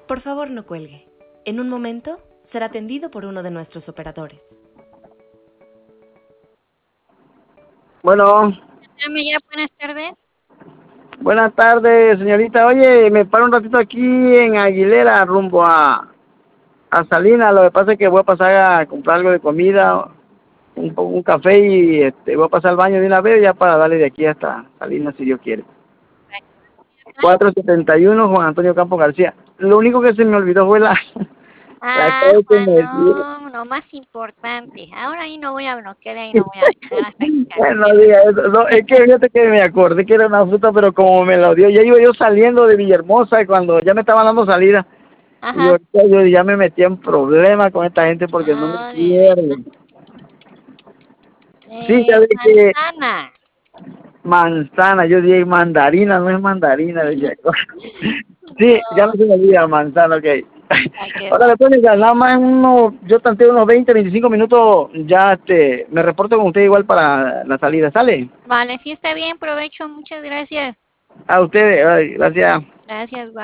Por favor, no cuelgue. En un momento será atendido por uno de nuestros operadores. Bueno, Buenas tardes. buenas tardes, señorita. Oye, me paro un ratito aquí en Aguilera, rumbo a Salinas. Lo que pasa es que voy a pasar a comprar algo de comida, un café y voy a pasar al baño de una vez ya para darle de aquí hasta Salinas, si Dios quiere. 471 Juan Antonio Campos García. Lo único que se me olvidó fue la clave que Juan, me dio. no, lo más importante. Ahora ahí no voy a bloquear, ahí no voy a dejar hasta que Bueno, cancele. diga eso. No, es que fíjate que me acordé que era una fruta, pero como me lo dio, ya iba yo saliendo de Villahermosa y cuando ya me estaban dando salida, y Ajá. ahorita yo ya me metí en problemas con esta gente porque no me No, de quieren. Sí, ya verdad. ve que Manzana. manzana, yo dije mandarina, no es mandarina, decía. Sí, ya no No, se me olvida manzana, ok. ay, qué Ahora va. después nada más en yo tanteo unos 20, 25 minutos, ya me reporto con usted igual para la salida, ¿sale? Vale, sí está bien, provecho, muchas gracias. A ustedes, ay, gracias. Gracias, bye.